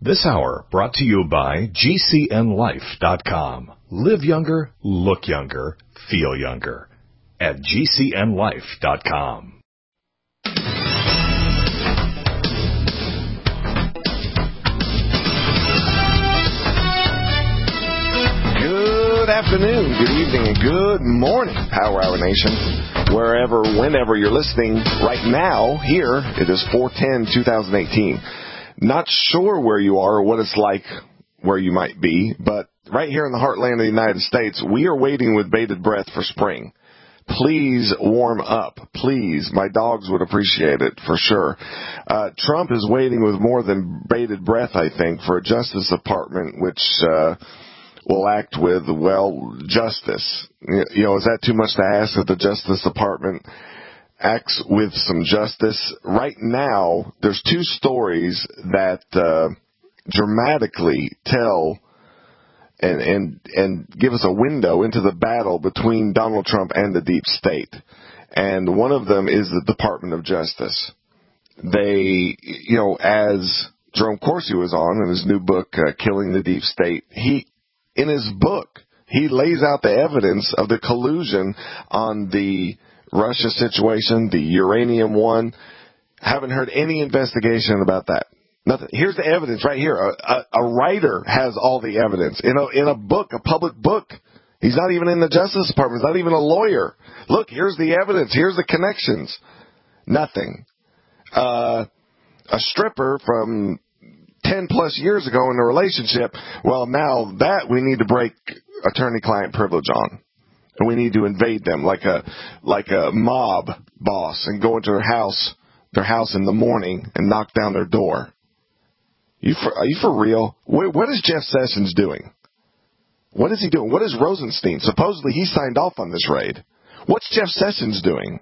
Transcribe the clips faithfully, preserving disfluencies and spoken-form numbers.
This hour brought to you by G C N life dot com. Live younger, look younger, feel younger at G C N life dot com. Good afternoon, good evening, and good morning, Power Hour Nation. Wherever, whenever you're listening right now, here, it is four ten twenty eighteen. Not sure where you are or what it's like where you might be, but right here in the heartland of the United States, we are waiting with bated breath for spring. Please warm up. Please. My dogs would appreciate it for sure. Uh, Trump is waiting with more than bated breath, I think, for a Justice Department which uh, will act with, well, justice. You know, is that too much to ask that the Justice Department acts with some justice? Right now, there's two stories that uh, dramatically tell and, and and give us a window into the battle between Donald Trump and the deep state. And one of them is the Department of Justice. They, you know, as Jerome Corsi was on in his new book, uh, Killing the Deep State, he, in his book, he lays out the evidence of the collusion on the Russia situation, the uranium one. Haven't heard any investigation about that. Nothing. Here's the evidence right here. A, a, a writer has all the evidence in a in a book, a public book. He's not even in the Justice Department. He's not even a lawyer. Look, here's the evidence. Here's the connections. Nothing. Uh, a stripper from ten plus years ago in a relationship. Well, now that we need to break attorney-client privilege on. And we need to invade them like a like a mob boss and go into their house, their house in the morning and knock down their door. You for, are you for real? What, what is Jeff Sessions doing? What is he doing? What is Rosenstein? Supposedly he signed off on this raid. What's Jeff Sessions doing?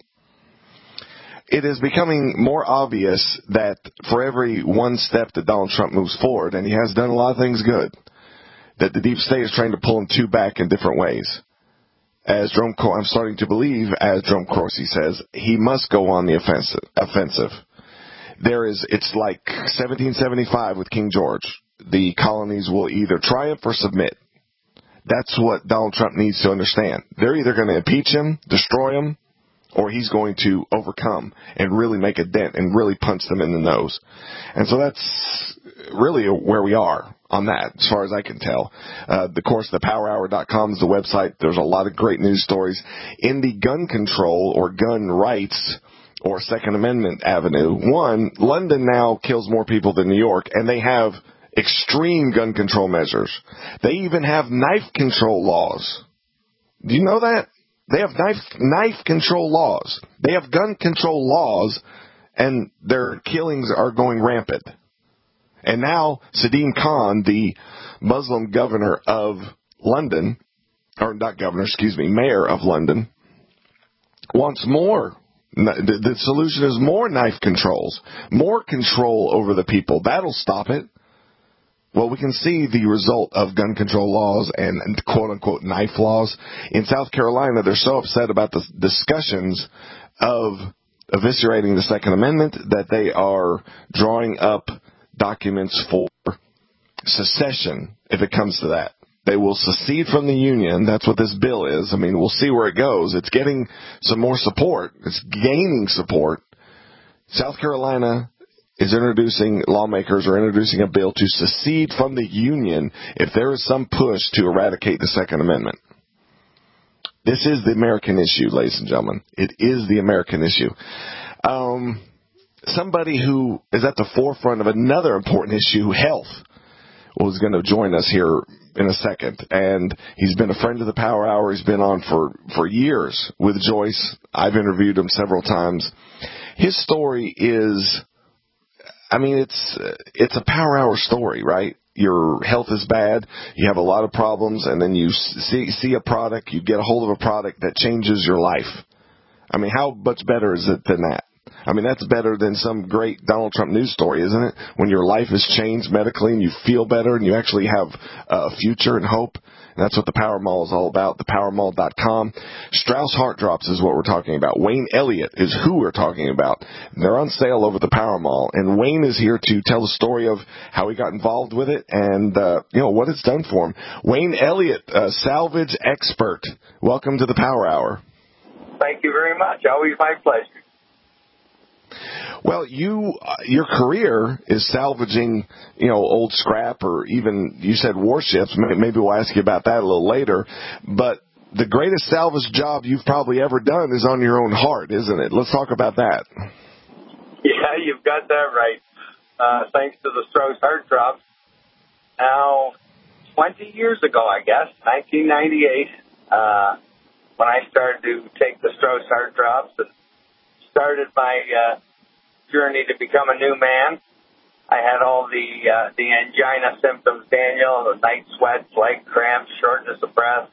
It is becoming more obvious that for every one step that Donald Trump moves forward, and he has done a lot of things good, that the deep state is trying to pull him two back in different ways. As Jerome, I'm starting to believe, as Jerome Corsi says, he must go on the offensive. offensive. There is, it's like seventeen seventy-five with King George. The colonies will either triumph or submit. That's what Donald Trump needs to understand. They're either going to impeach him, destroy him, or he's going to overcome and really make a dent and really punch them in the nose. And so that's really where we are on that, as far as I can tell. Uh, of course, the power hour dot com is the website. There's a lot of great news stories. In the gun control or gun rights or Second Amendment avenue, one, London now kills more people than New York, and they have extreme gun control measures. They even have knife control laws. Do you know that? They have knife knife control laws. They have gun control laws, and their killings are going rampant. And now Sadeem Khan, the Muslim governor of London, or not governor, excuse me, mayor of London, wants more. The, the solution is more knife controls, more control over the people. That'll stop it. Well, we can see the result of gun control laws and quote-unquote knife laws. In South Carolina, they're so upset about the discussions of eviscerating the Second Amendment that they are drawing up documents for secession, if it comes to that. They will secede from the Union. That's what this bill is. I mean, we'll see where it goes. It's getting some more support. It's gaining support. South Carolina is introducing, lawmakers are introducing a bill to secede from the Union if there is some push to eradicate the Second Amendment. This is the American issue, ladies and gentlemen. It is the American issue. Um, somebody who is at the forefront of another important issue, health, was going to join us here in a second. And he's been a friend of the Power Hour. He's been on for, for years with Joyce. I've interviewed him several times. His story is, I mean, it's it's a Power Hour story, right? Your health is bad, you have a lot of problems, and then you see see a product, you get a hold of a product that changes your life. I mean, how much better is it than that? I mean, that's better than some great Donald Trump news story, isn't it? When your life is changed medically and you feel better and you actually have a future and hope. And that's what the Power Mall is all about, the power mall dot com. Strauss Heart Drops is what we're talking about. Wayne Elliott is who we're talking about. They're on sale over at the Power Mall. And Wayne is here to tell the story of how he got involved with it and, uh, you know, what it's done for him. Wayne Elliott, a salvage expert. Welcome to the Power Hour. Thank you very much. Always my pleasure. Well, you, uh, your career is salvaging, you know, old scrap or even, you said warships. Maybe we'll ask you about that a little later. But the greatest salvage job you've probably ever done is on your own heart, isn't it? Let's talk about that. Yeah, you've got that right. Uh, thanks to the Strauss Heart Drops. Now, twenty years ago, I guess, nineteen ninety-eight, uh, when I started to take the Strauss Heart Drops and started my uh, journey to become a new man. I had all the uh, the angina symptoms, Daniel, the night sweats, leg cramps, shortness of breath,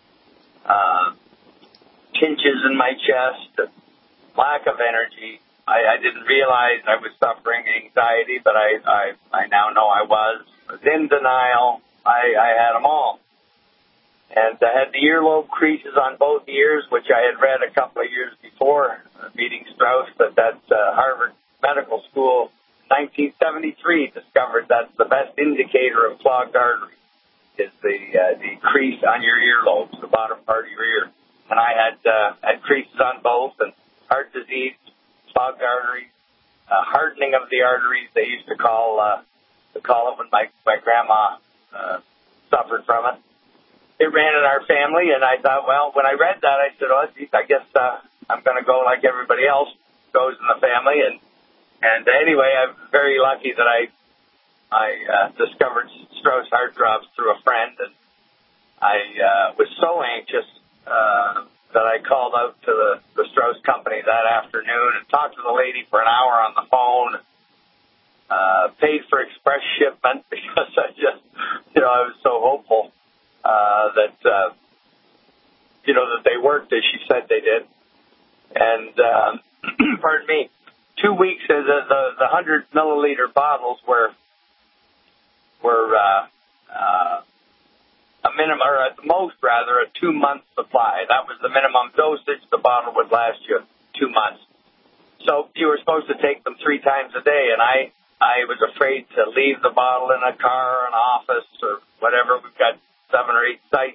uh, pinches in my chest, lack of energy. I, I didn't realize I was suffering anxiety, but I, I, I now know I was. I was in denial. I, I had them all. And I had the earlobe creases on both ears, which I had read a couple of years before uh, meeting Strauss, but that uh, Harvard Medical School, nineteen seventy-three, discovered that's the best indicator of clogged artery, is the uh, the crease on your earlobes, the bottom part of your ear. And I had uh, had creases on both, and heart disease, clogged arteries, uh, hardening of the arteries. They used to call uh, to call it when my my grandma uh, suffered from it. It ran in our family, and I thought, well, when I read that, I said, oh, geez, I guess uh, I'm going to go like everybody else goes in the family. And and anyway, I'm very lucky that I I uh, discovered Strauss Heart Drops through a friend, and I uh, was so anxious uh, that I called out to the, the Strauss company that afternoon and talked to the lady for an hour on the phone, uh, paid for express shipment because I just, you know, I was so hopeful. Uh, that, uh, you know, that they worked as she said they did. And, uh, pardon me, two weeks, uh, the, the, the one hundred milliliter bottles were, were, uh, uh, a minimum, or at the most, rather, a two-month supply. That was the minimum dosage. The bottle would last you two months. So you were supposed to take them three times a day, and I, I was afraid to leave the bottle in a car, an office, or whatever. We've got seven or eight sites,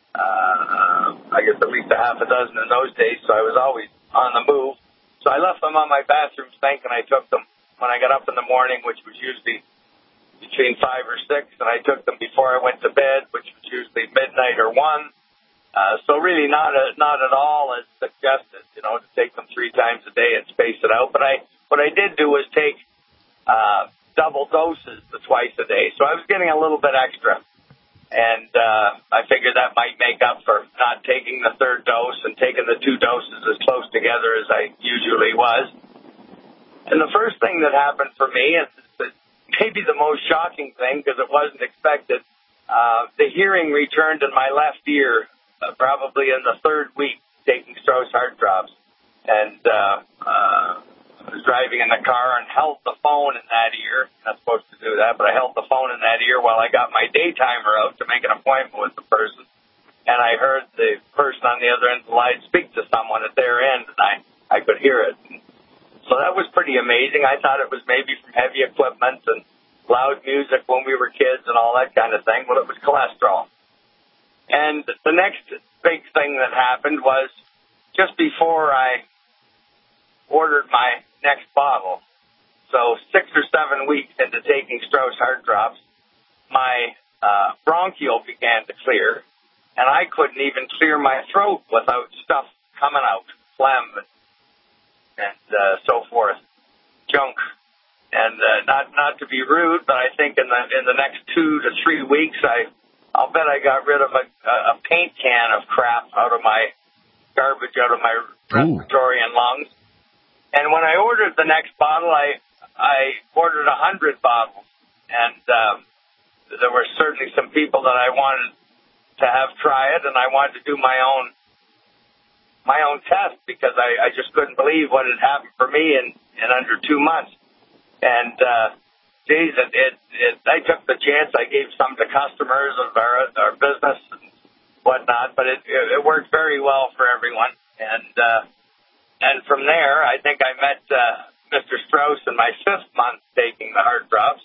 uh, I guess at least a half a dozen in those days, so I was always on the move. So I left them on my bathroom sink, and I took them when I got up in the morning, which was usually between five or six, and I took them before I went to bed, which was usually midnight or one. Uh, so really not a, not at all as suggested, you know, to take them three times a day and space it out. But I what I did do was take uh, double doses the twice a day, so I was getting a little bit extra. And uh, I figured that might make up for not taking the third dose and taking the two doses as close together as I usually was. And the first thing that happened for me, and maybe the most shocking thing because it wasn't expected, uh, the hearing returned in my left ear uh, probably in the third week taking Strauss Heart Drops. And uh, uh, I was driving in the car and held the phone in that ear. I'm not supposed to do that, but I held the phone in that ear while I got my day timer out to make an appointment with the person. And I heard the person on the other end of the line speak to someone at their end, and I, I could hear it. So that was pretty amazing. I thought it was maybe from heavy equipment and loud music when we were kids and all that kind of thing. Well, it was cholesterol. And the next big thing that happened was just before I ordered my next bottle, so six or seven weeks into taking Strauss Heart Drops, my uh, bronchial began to clear, and I couldn't even clear my throat without stuff coming out, phlegm and, and uh, so forth, junk. And uh, not not to be rude, but I think in the in the next two to three weeks, I I'll bet I got rid of a, a paint can of crap out of my garbage out of my respiratory and lungs. And when I ordered the next bottle, I I ordered a hundred bottles, and um, there were certainly some people that I wanted to have try it, and I wanted to do my own my own test because I, I just couldn't believe what had happened for me in, in under two months. And, uh, geez, it, it, it, I took the chance. I gave some to customers of our, our business and it, but it, it, it worked very well for everyone. And uh, and from there, I think I met uh, Mister Strauss in my fifth month taking the heart drops.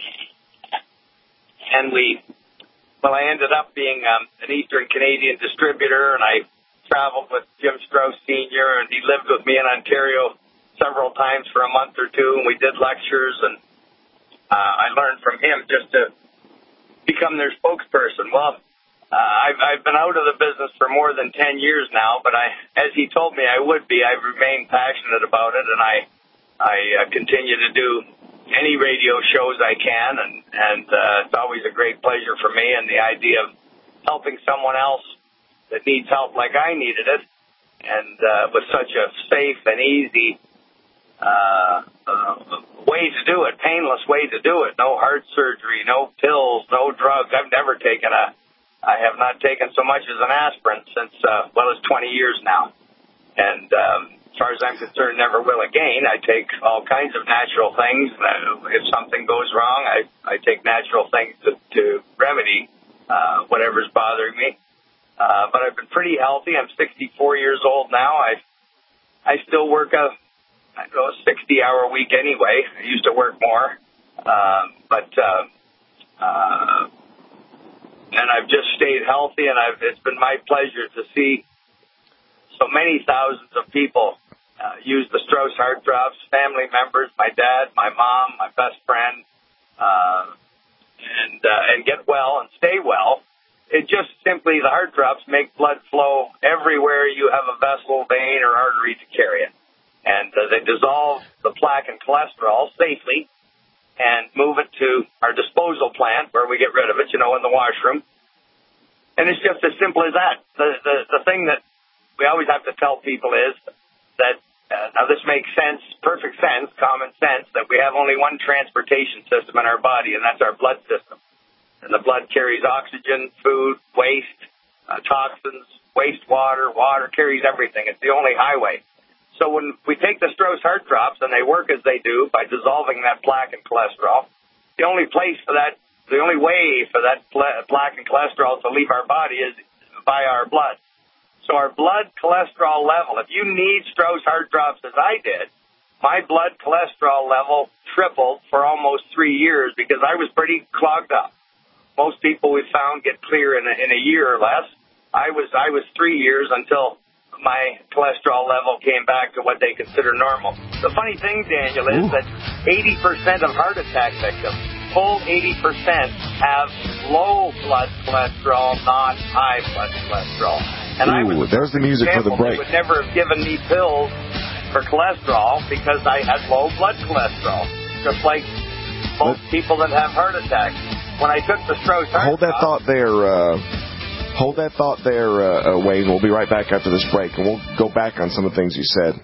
And we, well, I ended up being um, an Eastern Canadian distributor, and I traveled with Jim Strauss Senior, and he lived with me in Ontario several times for a month or two, and we did lectures, and uh, I learned from him just to become their spokesperson. Well, uh, I've, I've been out of the business for more than ten years now, but I, as he told me I would be, I've remained passionate about it, and I, I uh, continue to do any radio shows I can, and, and uh, it's always a great pleasure for me, and the idea of helping someone else that needs help like I needed it, and uh, with such a safe and easy uh, uh, way to do it, painless way to do it, no heart surgery, no pills, no drugs. I've never taken a, I have not taken so much as an aspirin since, uh, well, it's twenty years now, and um, as far as I'm concerned, never will again. I take all kinds of natural things. If something goes wrong, I, I take natural things to, to remedy uh, whatever's bothering me. Uh, but I've been pretty healthy. I'm sixty-four years old now. I I still work a, I don't know, a sixty-hour week anyway. I used to work more. Uh, but, uh, uh, and I've just stayed healthy, and I've, it's been my pleasure to see so many thousands of people uh, use the Strauss Heart Drops, family members, my dad, my mom, my best friend, uh, and, uh, and get well and stay well. It just simply, the heart drops make blood flow everywhere you have a vessel, vein, or artery to carry it. And uh, they dissolve the plaque and cholesterol safely and move it to our disposal plant where we get rid of it, you know, in the washroom. And it's just as simple as that. The, the, the thing that we always have to tell people is that, uh, now this makes sense, perfect sense, common sense, that we have only one transportation system in our body, and that's our blood system. And the blood carries oxygen, food, waste, uh, toxins, wastewater, water, carries everything. It's the only highway. So when we take the Strauss Heart Drops and they work as they do by dissolving that plaque and cholesterol, the only place for that, the only way for that plaque and cholesterol to leave our body is by our blood. So our blood cholesterol level, if you need Strauss Heart Drops as I did, my blood cholesterol level tripled for almost three years because I was pretty clogged up. Most people we've found get clear in a, in a year or less. I was I was three years until my cholesterol level came back to what they consider normal. The funny thing, Daniel, is Ooh. that eighty percent of heart attack victims, full eighty percent, have low blood cholesterol, not high blood cholesterol. And Ooh, I was there's the music example, for the break. They would never have given me pills for cholesterol because I had low blood cholesterol, just like most but, people that have heart attacks. When I took the Strauss Heart Hold that thought there, uh, hold that thought there, uh, uh, Wayne. We'll be right back after this break, and we'll go back on some of the things you said.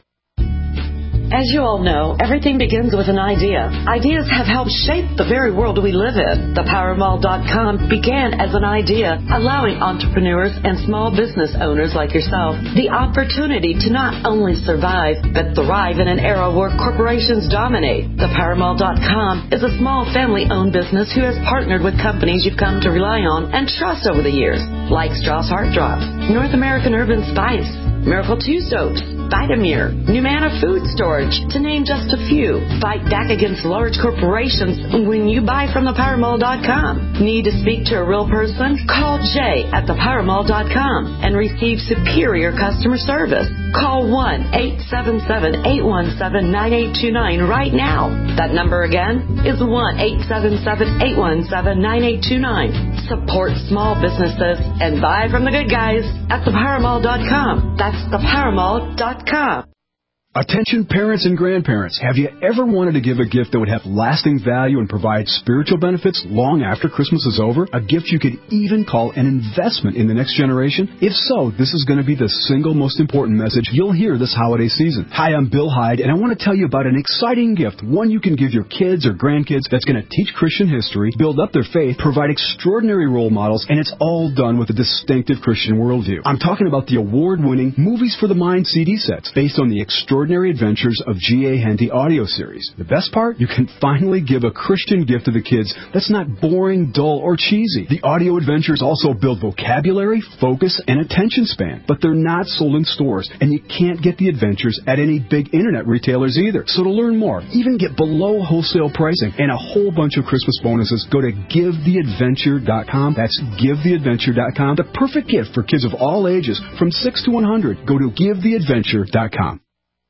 As you all know, everything begins with an idea. Ideas have helped shape the very world we live in. The Power Mall dot com began as an idea, allowing entrepreneurs and small business owners like yourself the opportunity to not only survive, but thrive in an era where corporations dominate. The Power Mall dot com is a small family-owned business who has partnered with companies you've come to rely on and trust over the years, like Strauss Heart Drops, North American Urban Spice, Miracle two Soaps, Vitamir, Numana Food Storage, to name just a few. Fight back against large corporations when you buy from the Power Mall dot com. Need to speak to a real person? Call Jay at the Power Mall dot com and receive superior customer service. Call one eight seven seven, eight one seven, nine eight two nine right now. That number again is one eight seven seven, eight one seven, nine eight two nine. Support small businesses and buy from the good guys at the Power Mall dot com. That's the Power Mall dot com. Attention parents and grandparents, have you ever wanted to give a gift that would have lasting value and provide spiritual benefits long after Christmas is over? A gift you could even call an investment in the next generation? If so, this is going to be the single most important message you'll hear this holiday season. Hi, I'm Bill Hyde, and I want to tell you about an exciting gift, one you can give your kids or grandkids that's going to teach Christian history, build up their faith, provide extraordinary role models, and it's all done with a distinctive Christian worldview. I'm talking about the award-winning Movies for the Mind C D sets, based on the extraordinary Extraordinary Adventures of G A. Henty audio series. The best part? You can finally give a Christian gift to the kids that's not boring, dull, or cheesy. The audio adventures also build vocabulary, focus, and attention span, but they're not sold in stores, and you can't get the adventures at any big internet retailers either. So to learn more, even get below wholesale pricing and a whole bunch of Christmas bonuses, go to give the adventure dot com. That's give the adventure dot com. The perfect gift for kids of all ages from six to one hundred. Go to give the adventure dot com.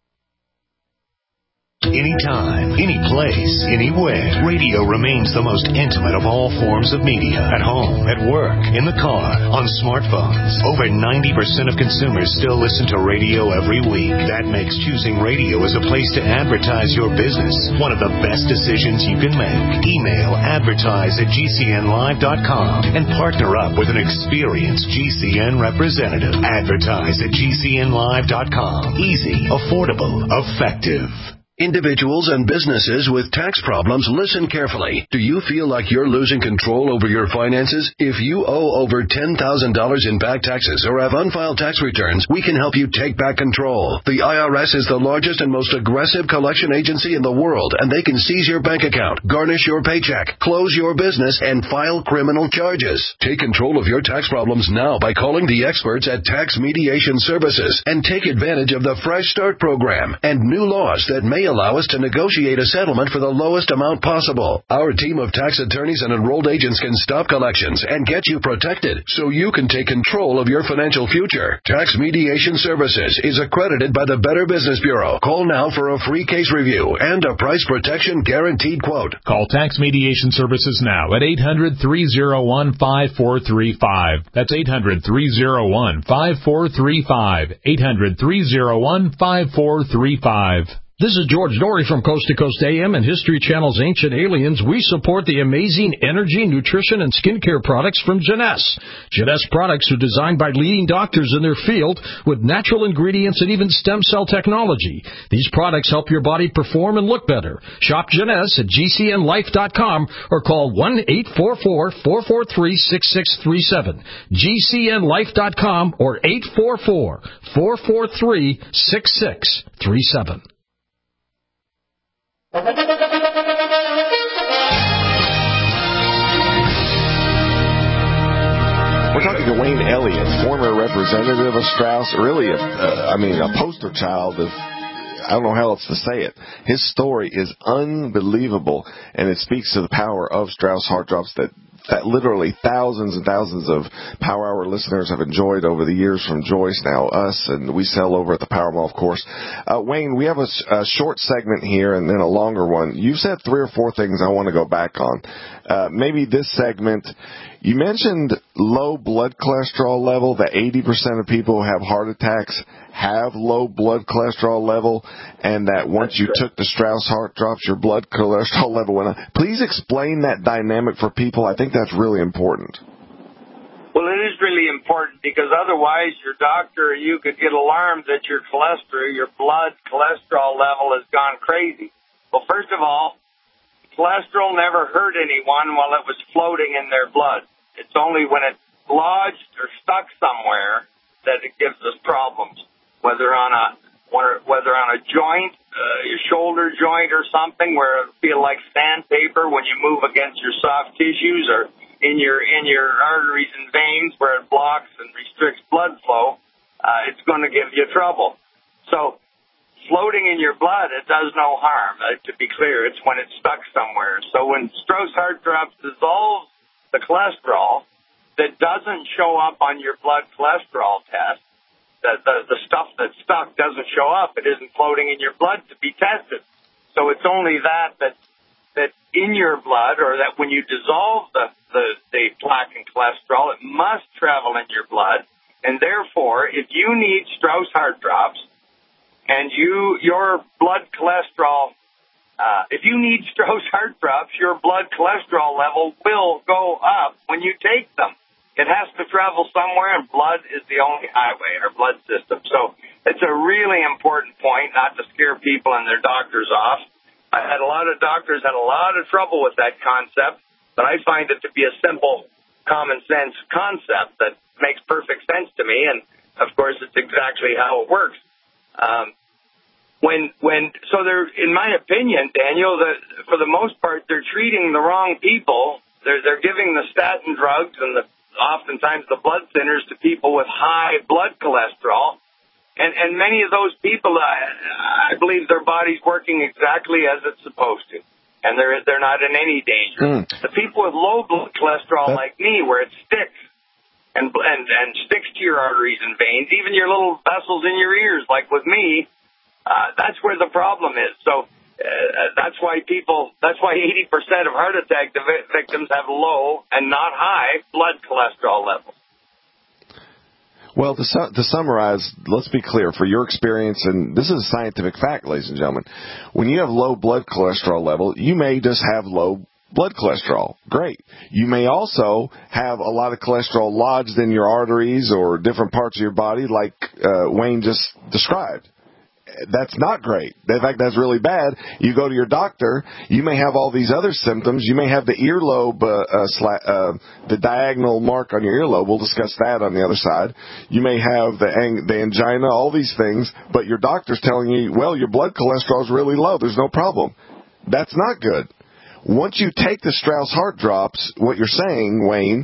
Anytime, any place, anywhere. Radio remains the most intimate of all forms of media. At home, at work, in the car, on smartphones. Over ninety percent of consumers still listen to radio every week. That makes choosing radio as a place to advertise your business one of the best decisions you can make. Email advertise at G C N live dot com and partner up with an experienced G C N representative. Advertise at G C N live dot com. Easy, affordable, effective. Individuals and businesses with tax problems, listen carefully. Do you feel like you're losing control over your finances? If you owe over ten thousand dollars in back taxes or have unfiled tax returns, we can help you take back control. The I R S is the largest and most aggressive collection agency in the world, and they can seize your bank account, garnish your paycheck, close your business, and file criminal charges. Take control of your tax problems now by calling the experts at Tax Mediation Services and take advantage of the Fresh Start program and new laws that may allow us to negotiate a settlement for the lowest amount possible. Our team of tax attorneys and enrolled agents can stop collections and get you protected so you can take control of your financial future. Tax Mediation Services is accredited by the Better Business Bureau. Call now for a free case review and a price protection guaranteed quote. Call Tax Mediation Services now at eight hundred, three oh one, five four three five. That's eight hundred, three oh one, five four three five. eight hundred, three oh one, five four three five. This is George Dory from Coast to Coast A M and History Channel's Ancient Aliens. We support the amazing energy, nutrition, and skincare products from Jeunesse. Jeunesse products are designed by leading doctors in their field with natural ingredients and even stem cell technology. These products help your body perform and look better. Shop Jeunesse at G C N life dot com or call one eight four four, four four three, six six three seven. G C N life dot com or eight four four, four four three, six six three seven. We're talking to Wayne Elliott, former representative of Strauss, really, a, uh, I mean, a poster child of, I don't know how else to say it. His story is unbelievable, and it speaks to the power of Strauss Heart Drops that that literally thousands and thousands of Power Hour listeners have enjoyed over the years, from Joyce, now us, and we sell over at the Power Mall, of course. Uh, Wayne, we have a, a short segment here and then a longer one. You said three or four things I want to go back on. Uh, maybe this segment, you mentioned low blood cholesterol level, that eighty percent of people who have heart attacks have low blood cholesterol level, and that once you took the Strauss Heart Drops, your blood cholesterol level went up. Please explain that dynamic for people. I think that's really important. Well, it is really important because otherwise your doctor, you could get alarmed that your cholesterol, your blood cholesterol level has gone crazy. Well, first of all, cholesterol never hurt anyone while it was floating in their blood. It's only when it's lodged or stuck somewhere that it gives us problems, whether on a whether on a joint, uh, your shoulder joint or something, where it feel like sandpaper when you move against your soft tissues, or in your in your arteries and veins where it blocks and restricts blood flow. Uh, it's going to give you trouble. So floating in your blood, it does no harm. Uh, to be clear, it's when it's stuck somewhere. So when Strauss Heart Drops dissolves the cholesterol that doesn't show up on your blood cholesterol test, the, the, the stuff that's stuck doesn't show up. It isn't floating in your blood to be tested. So it's only that that that in your blood, or that when you dissolve the, the, the plaque and cholesterol, it must travel in your blood. And therefore, if you need Strauss Heart Drops, and you, your blood cholesterol, uh, if you need Strauss Heart Drops, your blood cholesterol level will go up when you take them. It has to travel somewhere, and blood is the only highway, our blood system. So it's a really important point, not to scare people and their doctors off. I had a lot of doctors had a lot of trouble with that concept, but I find it to be a simple, common sense concept that makes perfect sense to me, and of course it's exactly how it works. Um, when when so they're, in my opinion, Daniel, that for the most part they're treating the wrong people. They're they're giving the statin drugs and the oftentimes the blood thinners to people with high blood cholesterol. And, and many of those people, I, I believe their body's working exactly as it's supposed to. And they're they're not in any danger. Mm. The people with low blood cholesterol that... like me, where it sticks and, and, and sticks to your arteries and veins, even your little vessels in your ears, like with me, uh, that's where the problem is. So uh, that's why people, that's why eighty percent of heart attack victims have low and not high blood cholesterol levels. Well, to, su- to summarize, let's be clear, for your experience, and this is a scientific fact, ladies and gentlemen, when you have low blood cholesterol level, you may just have low blood cholesterol. Great. You may also have a lot of cholesterol lodged in your arteries or different parts of your body, like uh, Wayne just described. That's not great. In fact, that's really bad. You go to your doctor, you may have all these other symptoms. You may have the earlobe, uh, uh, sla- uh, the diagonal mark on your earlobe. We'll discuss that on the other side. You may have the, ang- the angina, all these things, but your doctor's telling you, well, your blood cholesterol is really low. There's no problem. That's not good. Once you take the Strauss heart drops, what you're saying, Wayne,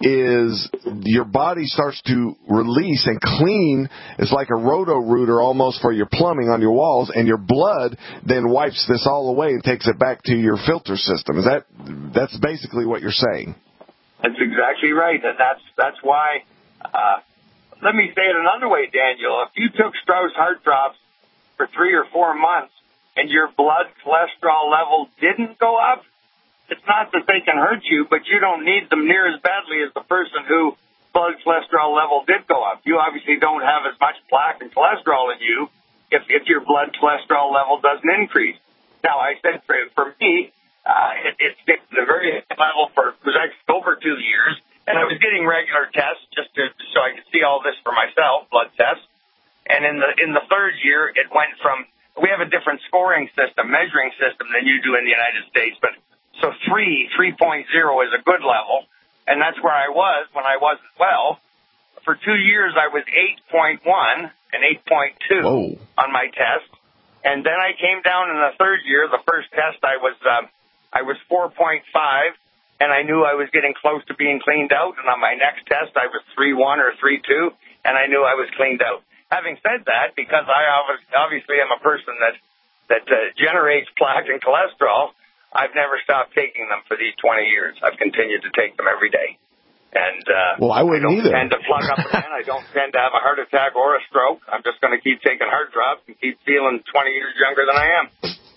is your body starts to release and clean. It's like a roto-rooter almost for your plumbing on your walls, and your blood then wipes this all away and takes it back to your filter system. Is that that's basically what you're saying? That's exactly right, and that's that's why. Uh, let me say it another way, Daniel. If you took Strauss heart drops for three or four months, and your blood cholesterol level didn't go up, it's not that they can hurt you, but you don't need them near as badly as the person who blood cholesterol level did go up. You obviously don't have as much plaque and cholesterol in you if, if your blood cholesterol level doesn't increase. Now, I said for, for me, uh, it, it stayed at a very high level for it was actually over two years, and I was getting regular tests just to, so I could see all this for myself, blood tests. And in the in the third year, it went from we have a different scoring system, measuring system than you do in the United States. But so three, three point oh is a good level, and that's where I was when I wasn't well. For two years, I was eight point one and eight point two Whoa. On my test, and then I came down in the third year. The first test, I was um, I was four point five, and I knew I was getting close to being cleaned out. And on my next test, I was three one or three two, and I knew I was cleaned out. Having said that, because I obviously am a person that that uh, generates plaque and cholesterol, I've never stopped taking them for these twenty years. I've continued to take them every day. And uh, well, I wouldn't I don't either. tend to plug up again. I don't tend to have a heart attack or a stroke. I'm just going to keep taking heart drops and keep feeling twenty years younger than I am.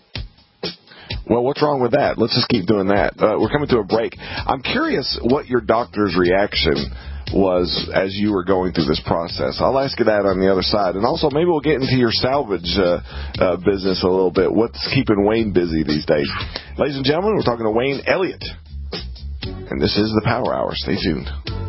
Well, what's wrong with that? Let's just keep doing that. Uh, we're coming to a break. I'm curious what your doctor's reaction was as you were going through this process. I'll ask you that on the other side. And also, maybe we'll get into your salvage uh, uh, business a little bit. What's keeping Wayne busy these days? Ladies and gentlemen, we're talking to Wayne Elliott. And this is the Power Hour. Stay tuned.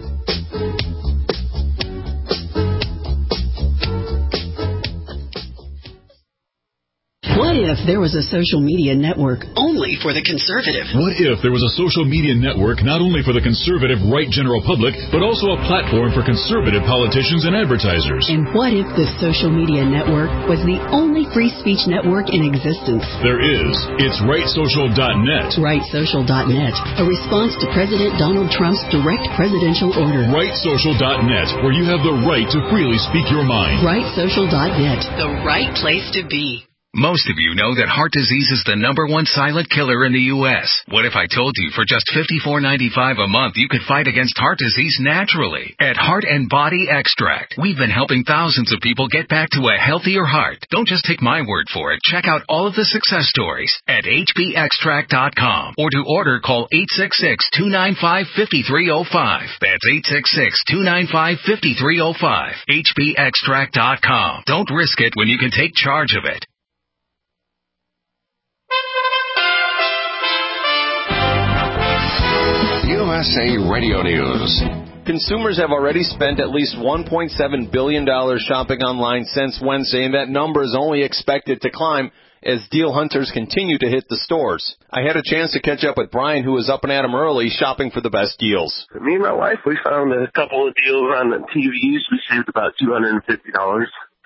What if there was a social media network only for the conservative? What if there was a social media network not only for the conservative right general public, but also a platform for conservative politicians and advertisers? And what if the social media network was the only free speech network in existence? There is. It's right social dot net. right social dot net, a response to President Donald Trump's direct presidential order. right social dot net, where you have the right to freely speak your mind. right social dot net, the right place to be. Most of you know that heart disease is the number one silent killer in the U S What if I told you for just fifty-four ninety-five a month you could fight against heart disease naturally? At Heart and Body Extract, we've been helping thousands of people get back to a healthier heart. Don't just take my word for it. Check out all of the success stories at H B extract dot com, or to order, call eight six six, two nine five, five three zero five. That's eight six six, two nine five, five three zero five. H B extract dot com. Don't risk it when you can take charge of it. U S A Radio News. Consumers have already spent at least one point seven billion dollars shopping online since Wednesday, and that number is only expected to climb as deal hunters continue to hit the stores. I had a chance to catch up with Brian, who was up and at 'em early shopping for the best deals. Me and my wife, we found a couple of deals on the T Vs. We saved about two hundred fifty dollars.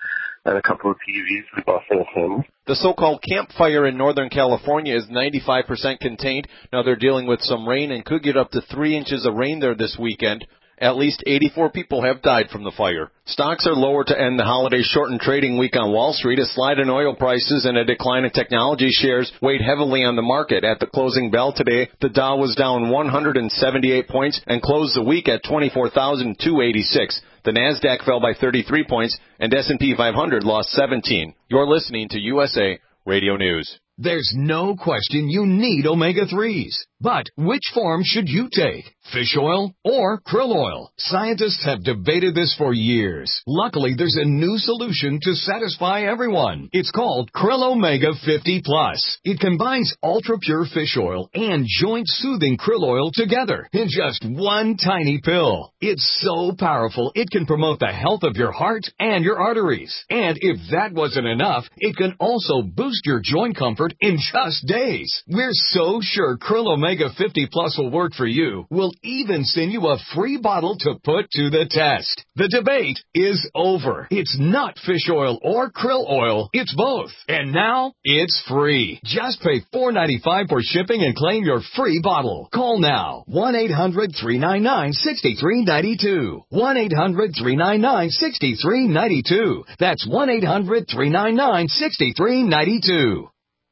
and a couple of T Vs. We bought some hymns. The so-called campfire in Northern California is ninety-five percent contained. Now they're dealing with some rain and could get up to three inches of rain there this weekend. At least eighty-four people have died from the fire. Stocks are lower to end the holiday-shortened trading week on Wall Street. A slide in oil prices and a decline in technology shares weighed heavily on the market. At the closing bell today, the Dow was down one hundred seventy-eight points and closed the week at twenty-four thousand two hundred eighty-six. The Nasdaq fell by thirty-three points, and S and P five hundred lost seventeen. You're listening to U S A Radio News. There's no question you need omega threes. But which form should you take? Fish oil or krill oil? Scientists have debated this for years. Luckily, there's a new solution to satisfy everyone. It's called Krill Omega fifty plus. It combines ultra-pure fish oil and joint-soothing krill oil together in just one tiny pill. It's so powerful, it can promote the health of your heart and your arteries. And if that wasn't enough, it can also boost your joint comfort in just days. We're so sure Krill Omega fifty plus will work for you. We'll even send you a free bottle to put to the test. The debate is over. It's not fish oil or krill oil. It's both. And now it's free. Just pay four dollars and ninety-five cents for shipping and claim your free bottle. Call now. one eight hundred three nine nine six three nine two. one eight hundred three nine nine six three nine two. That's one eight hundred three nine nine six three nine two.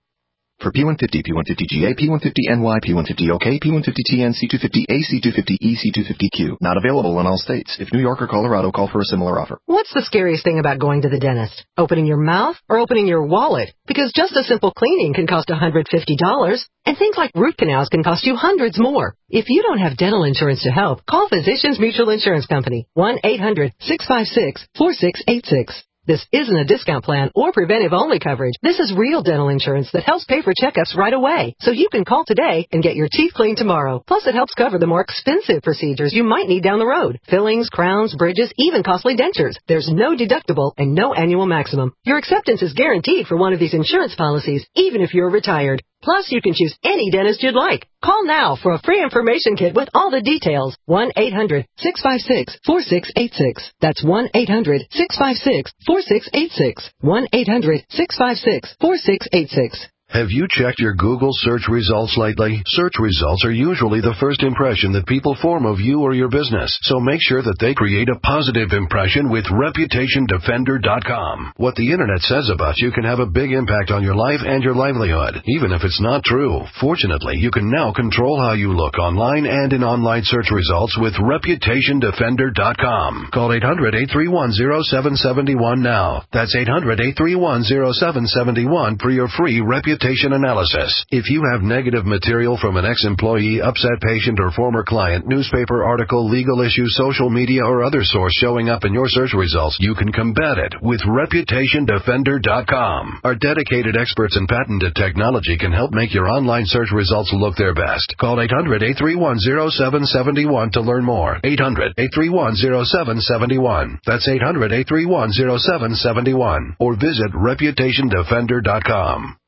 For P one fifty, P one fifty G A, P one fifty N Y, P one fifty O K, P one fifty T N, C two fifty A, C two fifty E, C two fifty Q. Not available in all states. If New York or Colorado, call for a similar offer. What's the scariest thing about going to the dentist? Opening your mouth or opening your wallet? Because just a simple cleaning can cost one hundred fifty dollars, and things like root canals can cost you hundreds more. If you don't have dental insurance to help, call Physicians Mutual Insurance Company, one eight hundred six five six four six eight six. This isn't a discount plan or preventive-only coverage. This is real dental insurance that helps pay for checkups right away. So you can call today and get your teeth cleaned tomorrow. Plus, it helps cover the more expensive procedures you might need down the road. Fillings, crowns, bridges, even costly dentures. There's no deductible and no annual maximum. Your acceptance is guaranteed for one of these insurance policies, even if you're retired. Plus, you can choose any dentist you'd like. Call now for a free information kit with all the details. one eight hundred six five six four six eight six. That's one eight hundred six five six four six eight six. one eight hundred six five six four six eight six. Have you checked your Google search results lately? Search results are usually the first impression that people form of you or your business, so make sure that they create a positive impression with Reputation Defender dot com. What the Internet says about you can have a big impact on your life and your livelihood, even if it's not true. Fortunately, you can now control how you look online and in online search results with Reputation Defender dot com. Call eight hundred eight three one zero seven seven one now. That's eight hundred eight three one zero seven seven one for your free Reputation analysis. If you have negative material from an ex-employee, upset patient, or former client, newspaper article, legal issue, social media, or other source showing up in your search results, you can combat it with Reputation Defender dot com. Our dedicated experts in patented technology can help make your online search results look their best. Call eight hundred eight three one zero seven seven one to learn more. eight hundred eight three one zero seven seven one. That's eight hundred eight three one zero seven seven one. Or visit Reputation Defender dot com.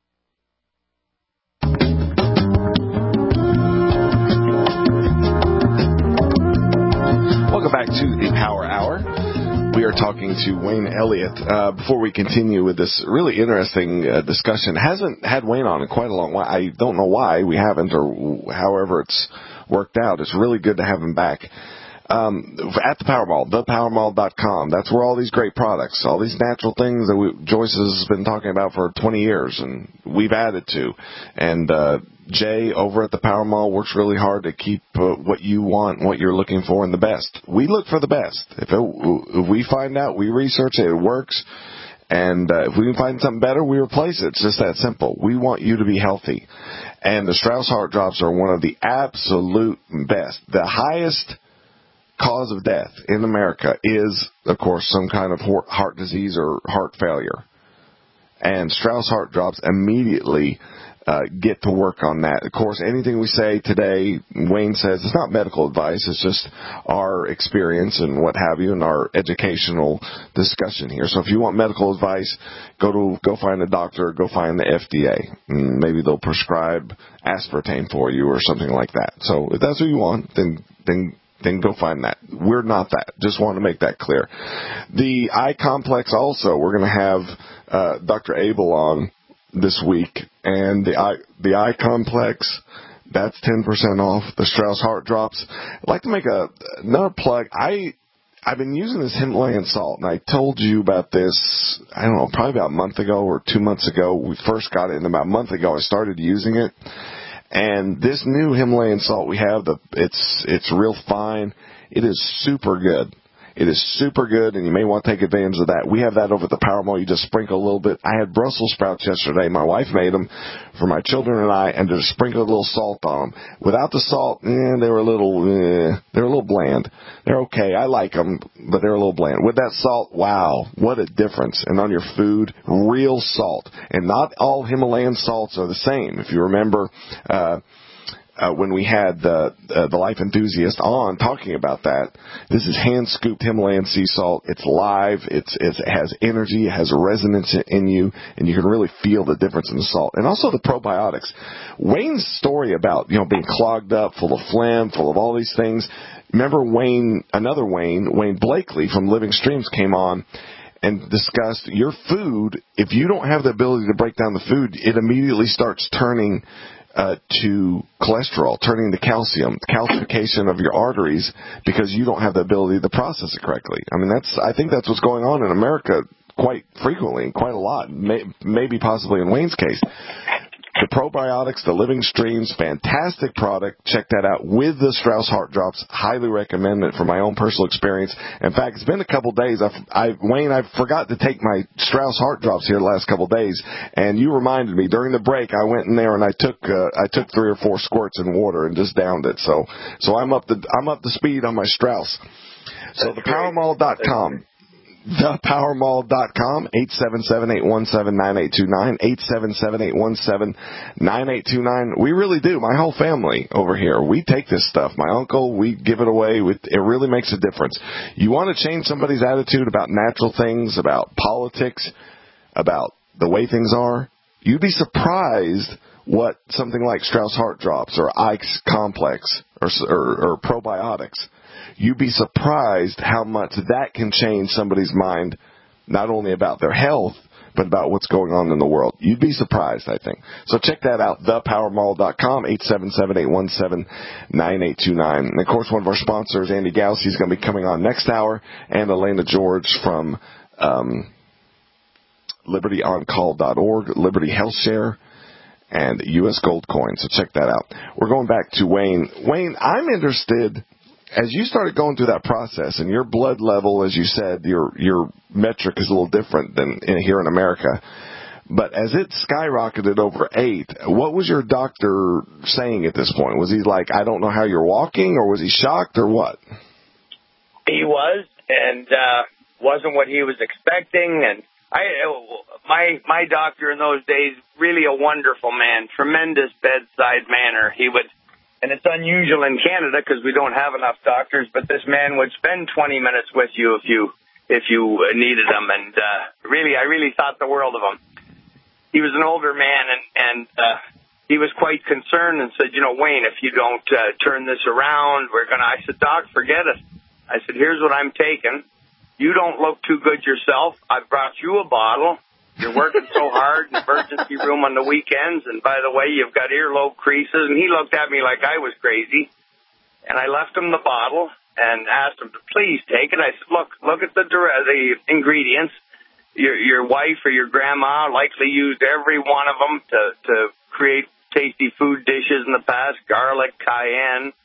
Welcome back to the Power Hour. We are talking to Wayne Elliott. Uh, before we continue with this really interesting uh, discussion, hasn't had Wayne on in quite a long while. I don't know why we haven't, or however it's worked out. It's really good to have him back. Um, at the Powerball, the power mall dot com. That's where all these great products, all these natural things that we, Joyce has been talking about for twenty years, and we've added to. And uh, Jay over at the Power Mall works really hard to keep uh, what you want, what you're looking for, and the best. We look for the best. If, it, if we find out, we research it, it works. And uh, if we can find something better, we replace it. It's just that simple. We want you to be healthy. And the Strauss Heart Drops are one of the absolute best. The highest cause of death in America is, of course, some kind of heart disease or heart failure. And Strauss Heart Drops immediately uh, get to work on that. Of course, anything we say today, Wayne says, it's not medical advice. It's just our experience and what have you, and our educational discussion here. So if you want medical advice, go to go find a doctor, go find the F D A. And maybe they'll prescribe aspartame for you or something like that. So if that's what you want, then then then go find that. We're not that. Just want to make that clear. The eye complex also, we're going to have uh, Doctor Abel on this week, and the eye, the eye complex, that's ten percent off. The Strauss Heart Drops. I'd like to make a another plug. I, I've been using this Himalayan salt, and I told you about this, I don't know, probably about a month ago or two months ago. We first got it, and about a month ago I started using it. And this new Himalayan salt we have, the it's it's real fine. It is super good. It is super good, and you may want to take advantage of that. We have that over at the Power Mall. You just sprinkle a little bit. I had Brussels sprouts yesterday. My wife made them for my children and I, and just sprinkled a little salt on them. Without the salt, eh, they were a little, eh, they were a little bland. They're okay. I like them, but they're a little bland. With that salt, wow, what a difference. And on your food, real salt. And not all Himalayan salts are the same. If you remember, uh, Uh, when we had the uh, the Life Enthusiast on talking about that, this is hand-scooped Himalayan sea salt. It's live. It's, it's it has energy. It has resonance in you, and you can really feel the difference in the salt. And also the probiotics. Wayne's story about, you know, being clogged up, full of phlegm, full of all these things. Remember Wayne, another Wayne, Wayne Blakely from Living Streams came on and discussed your food. If you don't have the ability to break down the food, it immediately starts turning Uh, to cholesterol, turning to calcium, calcification of your arteries, because you don't have the ability to process it correctly. I mean, that's, I think that's what's going on in America quite frequently, quite a lot, may, maybe possibly in Wayne's case. The probiotics, the Living Streams, fantastic product. Check that out with the Strauss Heart Drops. Highly recommend it from my own personal experience. In fact, it's been a couple days. I, I, Wayne, I forgot to take my Strauss Heart Drops here the last couple days, and you reminded me during the break. I went in there and I took uh, I took three or four squirts in water and just downed it. So so I'm up to I'm up to speed on my Strauss. So the power mall dot com. the power mall dot com, eight seven seven, eight one seven, nine eight two nine, eight seven seven, eight one seven, nine eight two nine. We really do. My whole family over here, we take this stuff. My uncle, we give it away. It really makes a difference. You want to change somebody's attitude about natural things, about politics, about the way things are? You'd be surprised what something like Strauss Heart Drops or Ike's Complex or, or, or probiotics, you'd be surprised how much that can change somebody's mind, not only about their health, but about what's going on in the world. You'd be surprised, I think. So check that out, the power mall dot com, eight seven seven, eight one seven, nine eight two nine. And, of course, one of our sponsors, Andy Gauss, is going to be coming on next hour, and Elena George from um, liberty on call dot org, Liberty Health Share, and U S Gold Coin. So check that out. We're going back to Wayne. Wayne, I'm interested, as you started going through that process, and your blood level, as you said, your your metric is a little different than in, here in America, but as it skyrocketed over eight, what was your doctor saying at this point? Was he like, I don't know how you're walking, or was he shocked, or what? He was, and uh, wasn't what he was expecting, and I, my my doctor in those days, really a wonderful man, tremendous bedside manner. He would, and it's unusual in Canada because we don't have enough doctors, but this man would spend twenty minutes with you if you if you needed him, and uh, really, I really thought the world of him. He was an older man, and and uh, he was quite concerned and said, you know, Wayne, if you don't uh, turn this around, we're gonna. I said, Doc, forget it. I said, here's what I'm taking. You don't look too good yourself. I've brought you a bottle. You're working so hard in the emergency room on the weekends. And by the way, you've got earlobe creases. And he looked at me like I was crazy. And I left him the bottle and asked him to please take it. I said, look, look at the the ingredients. Your your wife or your grandma likely used every one of them to, to create tasty food dishes in the past. Garlic, cayenne.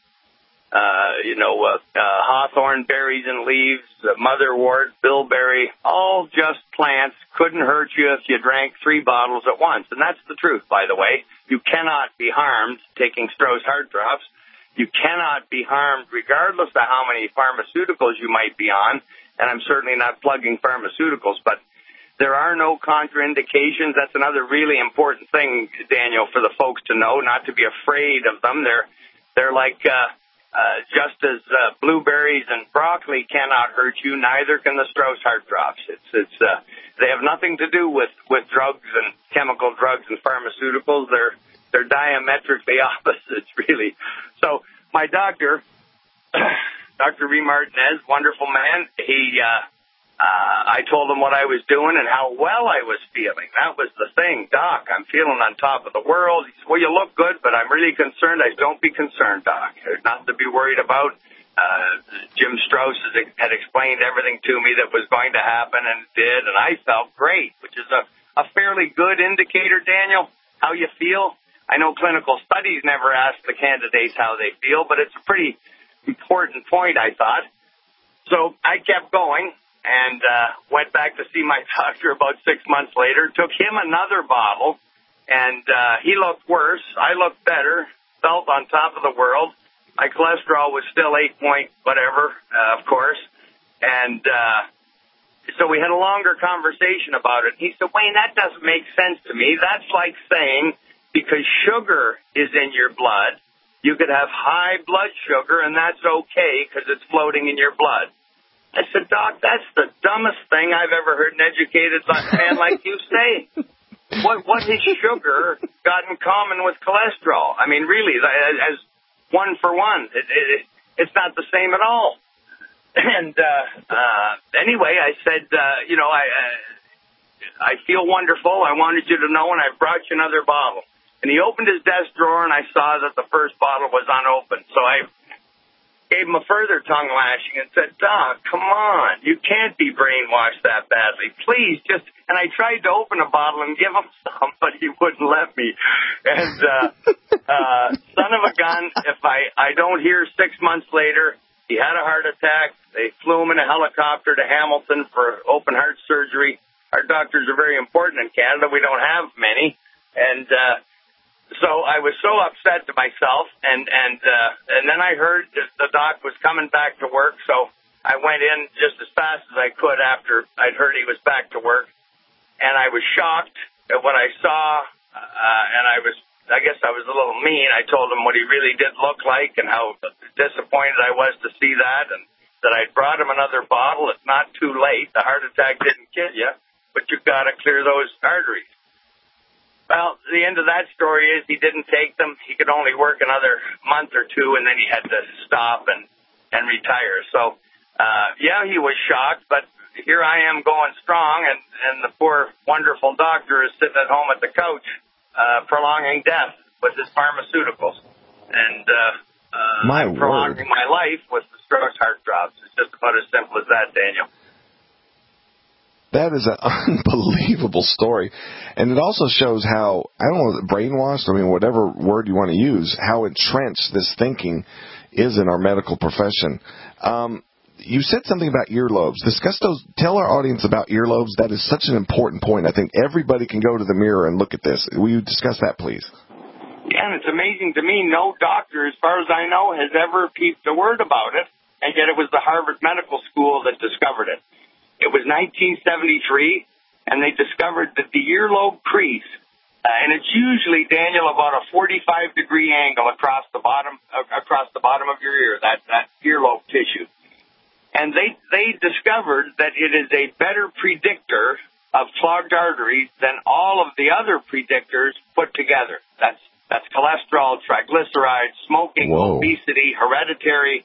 Uh, you know, uh, uh, hawthorn berries and leaves, uh, motherwort, bilberry, all just plants. Couldn't hurt you if you drank three bottles at once. And that's the truth, by the way. You cannot be harmed taking Strauss Heart Drops. You cannot be harmed regardless of how many pharmaceuticals you might be on. And I'm certainly not plugging pharmaceuticals, but there are no contraindications. That's another really important thing, Daniel, for the folks to know, not to be afraid of them. They're, they're like, uh, Uh, just as uh, blueberries and broccoli cannot hurt you, neither can the Strauss Heart Drops. It's it's uh, they have nothing to do with, with drugs and chemical drugs and pharmaceuticals. They're they're diametrically opposites, really. So my doctor, Doctor Ree Martinez, wonderful man. He, uh, uh, I told him what I was doing and how well I was feeling. That was the thing. Doc, I'm feeling on top of the world. He said, well, you look good, but I'm really concerned. I don't be concerned, Doc. There's nothing to be worried about. Uh, Jim Strauss has, had explained everything to me that was going to happen, and it did, and I felt great, which is a, a fairly good indicator, Daniel, how you feel. I know clinical studies never ask the candidates how they feel, but it's a pretty important point, I thought. So I kept going and uh, went back to see my doctor about six months later, took him another bottle, and uh, he looked worse. I looked better, felt on top of the world. My cholesterol was still eight point whatever, uh, of course. And uh, so we had a longer conversation about it. He said, Wayne, that doesn't make sense to me. That's like saying because sugar is in your blood, you could have high blood sugar, and that's okay because it's floating in your blood. I said, Doc, that's the dumbest thing I've ever heard an educated man like you say. What what has sugar got in common with cholesterol? I mean, really, as one for one, it, it, it's not the same at all. And uh, uh, anyway, I said, uh, you know, I uh, I feel wonderful. I wanted you to know, and I brought you another bottle. And he opened his desk drawer, and I saw that the first bottle was unopened. So I gave him a further tongue lashing and said, Doc, come on. You can't be brainwashed that badly. Please, just... And I tried to open a bottle and give him some, but he wouldn't let me. And uh, uh, son of a gun, if I, I don't hear six months later, he had a heart attack. They flew him in a helicopter to Hamilton for open heart surgery. Our doctors are very important in Canada. We don't have many. And... Uh, So I was so upset to myself, and and uh, and then I heard that the doc was coming back to work, so I went in just as fast as I could after I'd heard he was back to work, and I was shocked at what I saw, uh, and I was, I guess I was a little mean. I told him what he really did look like and how disappointed I was to see that, and that I'd brought him another bottle. It's not too late. The heart attack didn't kill you, but you've got to clear those arteries. Well, the end of that story is he didn't take them. He could only work another month or two, and then he had to stop and, and retire. So, uh, yeah, he was shocked, but here I am going strong, and, and the poor, wonderful doctor is sitting at home at the couch, uh, prolonging death with his pharmaceuticals. And uh, uh, my I'm prolonging word. my life with the Strauss heart drops. It's just about as simple as that, Daniel. That is an unbelievable story. And it also shows how, I don't know, brainwashed, I mean, whatever word you want to use, how entrenched this thinking is in our medical profession. Um, you said something about earlobes. Discuss those. Tell our audience about earlobes. That is such an important point. I think everybody can go to the mirror and look at this. Will you discuss that, please? Yeah, and it's amazing to me, no doctor, as far as I know, has ever peeped a word about it, and yet it was the Harvard Medical School that discovered it. It was nineteen seventy-three, and they discovered that the earlobe crease, uh, and it's usually, Daniel, about a forty-five degree angle across the bottom uh, across the bottom of your ear, that, that earlobe tissue. And they they discovered that it is a better predictor of clogged arteries than all of the other predictors put together. That's that's cholesterol, triglycerides, smoking, Whoa. obesity, hereditary.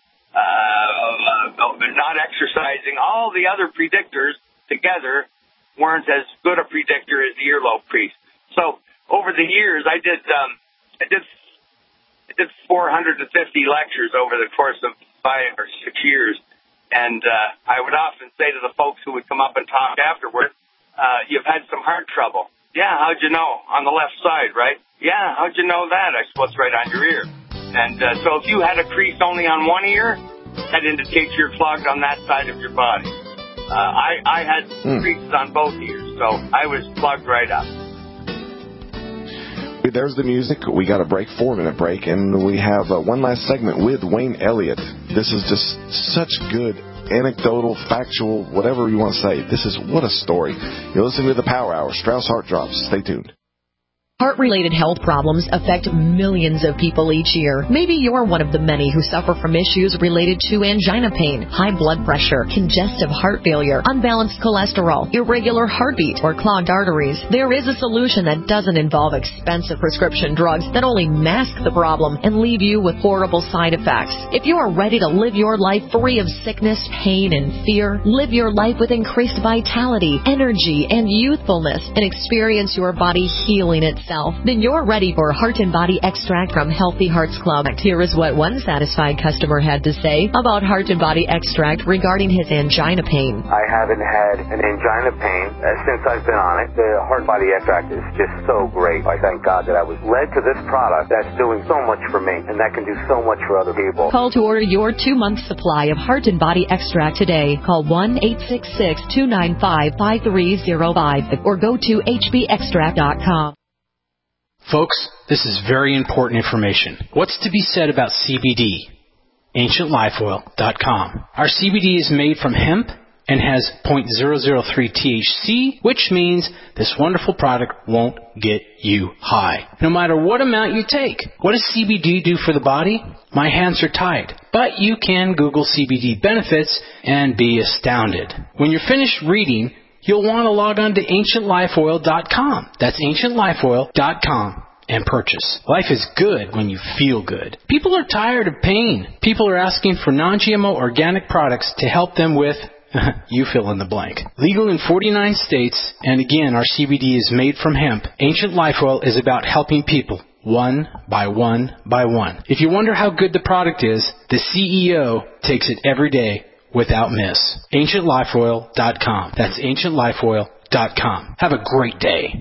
Uh, uh, not exercising, all the other predictors together weren't as good a predictor as the earlobe crease. So over the years, I did um, I did I did four hundred fifty lectures over the course of five or six years, and uh, I would often say to the folks who would come up and talk afterward, uh, "You've had some heart trouble." Yeah, how'd you know? On the left side, right? Yeah, how'd you know that? I said, well, it's right on your ear. And uh, so if you had a crease only on one ear, that indicates you're clogged on that side of your body. Uh, I, I had mm. creases on both ears, so I was plugged right up. There's the music. We got a break, four-minute break, and we have uh, one last segment with Wayne Elliott. This is just such good anecdotal, factual, whatever you want to say. This is, what a story. You're listening to the Power Hour, Strauss Heart Drops. Stay tuned. Heart-related health problems affect millions of people each year. Maybe you're one of the many who suffer from issues related to angina pain, high blood pressure, congestive heart failure, unbalanced cholesterol, irregular heartbeat, or clogged arteries. There is a solution that doesn't involve expensive prescription drugs that only mask the problem and leave you with horrible side effects. If you are ready to live your life free of sickness, pain, and fear, live your life with increased vitality, energy, and youthfulness, and experience your body healing itself, then you're ready for Heart and Body Extract from Healthy Hearts Club. Here is what one satisfied customer had to say about Heart and Body Extract regarding his angina pain. I haven't had an angina pain uh, since I've been on it. The Heart Body Extract is just so great. I thank God that I was led to this product that's doing so much for me, and that can do so much for other people. Call to order your two-month supply of Heart and Body Extract today. Call one eight six six, two nine five, five three zero five or go to h b extract dot com. Folks, this is very important information. What's to be said about C B D? ancient life oil dot com. Our C B D is made from hemp and has zero point zero zero three T H C, which means this wonderful product won't get you high, no matter what amount you take. What does C B D do for the body? My hands are tied, but you can Google C B D benefits and be astounded. When you're finished reading, you'll want to log on to ancient life oil dot com. That's ancient life oil dot com and purchase. Life is good when you feel good. People are tired of pain. People are asking for non G M O organic products to help them with, you fill in the blank. Legal in forty-nine states, and again, our C B D is made from hemp. Ancient Life Oil is about helping people one by one by one. If you wonder how good the product is, the C E O takes it every day without miss. ancient life oil dot com. That's ancient life oil dot com. Have a great day.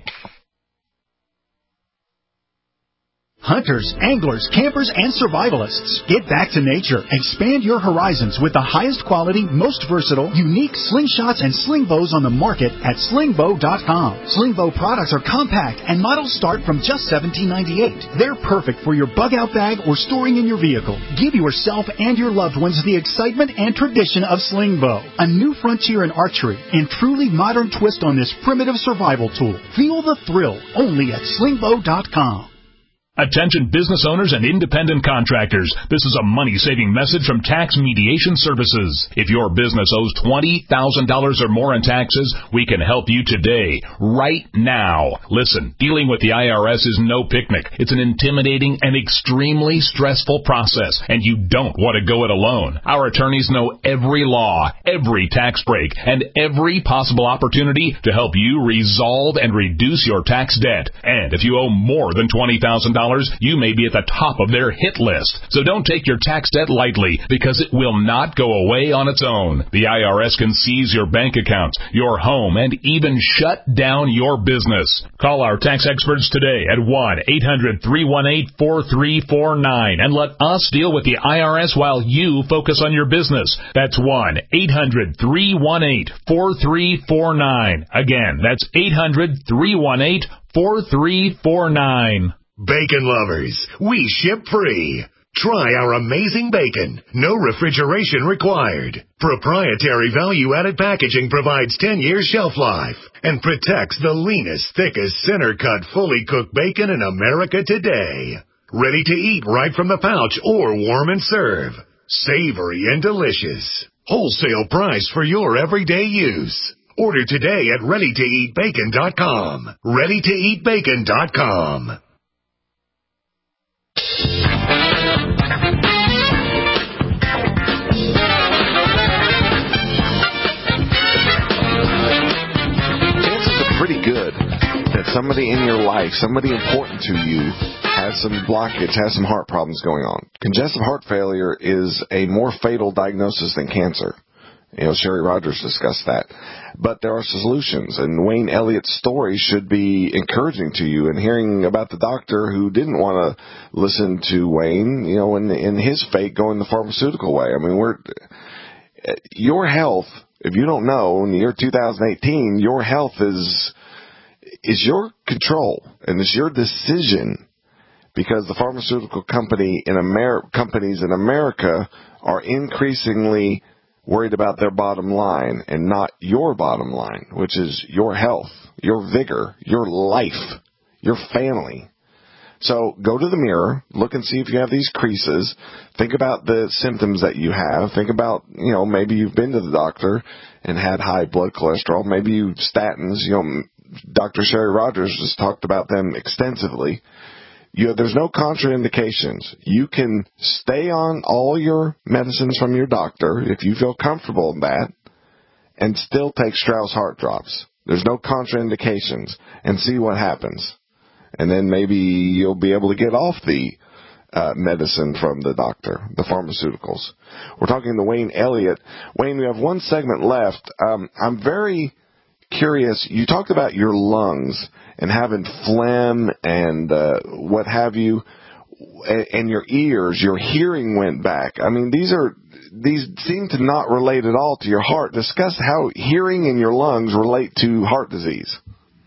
Hunters, anglers, campers, and survivalists, get back to nature. Expand your horizons with the highest quality, most versatile, unique slingshots and sling bows on the market at sling bow dot com. Sling bow products are compact and models start from just seventeen ninety-eight. They're perfect for your bug-out bag or storing in your vehicle. Give yourself and your loved ones the excitement and tradition of sling bow, a new frontier in archery and truly modern twist on this primitive survival tool. Feel the thrill only at sling bow dot com. Attention business owners and independent contractors. This is a money-saving message from Tax Mediation Services. If your business owes twenty thousand dollars or more in taxes, we can help you today, right now. Listen, dealing with the I R S is no picnic. It's an intimidating and extremely stressful process, and you don't want to go it alone. Our attorneys know every law, every tax break, and every possible opportunity to help you resolve and reduce your tax debt. And if you owe more than twenty thousand dollars, you may be at the top of their hit list. So don't take your tax debt lightly, because it will not go away on its own. The I R S can seize your bank accounts, your home, and even shut down your business. Call our tax experts today at one eight hundred, three one eight, four three four nine and let us deal with the I R S while you focus on your business. That's one eight hundred, three one eight, four three four nine. Again, that's eight hundred, three one eight, four three four nine. Bacon lovers, we ship free. Try our amazing bacon. No refrigeration required. Proprietary value-added packaging provides ten years shelf life and protects the leanest, thickest, center-cut, fully cooked bacon in America today. Ready to eat right from the pouch or warm and serve. Savory and delicious. Wholesale price for your everyday use. Order today at ready to eat bacon dot com. ready to eat bacon dot com. Pretty good that somebody in your life, somebody important to you, has some blockage, has some heart problems going on. Congestive heart failure is a more fatal diagnosis than cancer. You know, Sherry Rogers discussed that. But there are solutions, and Wayne Elliott's story should be encouraging to you. And hearing about the doctor who didn't want to listen to Wayne, you know, in, in his fate going the pharmaceutical way. I mean, we're your health. If you don't know, in the year two thousand eighteen, your health is is your control, and it's your decision, because the pharmaceutical company in Amer- companies in America are increasingly worried about their bottom line and not your bottom line, which is your health, your vigor, your life, your family. So go to the mirror, look and see if you have these creases. Think about the symptoms that you have. Think about, you know, maybe you've been to the doctor and had high blood cholesterol. Maybe you statins. You know, Doctor Sherry Rogers has talked about them extensively. You know, there's no contraindications. You can stay on all your medicines from your doctor if you feel comfortable in that and still take Strauss Heart Drops. There's no contraindications, and see what happens. And then maybe you'll be able to get off the uh, medicine from the doctor, the pharmaceuticals. We're talking to Wayne Elliott. Wayne, we have one segment left. Um, I'm very curious. You talked about your lungs and having phlegm and uh, what have you, and, and your ears, your hearing went back. I mean, these are these seem to not relate at all to your heart. Discuss how hearing and your lungs relate to heart disease.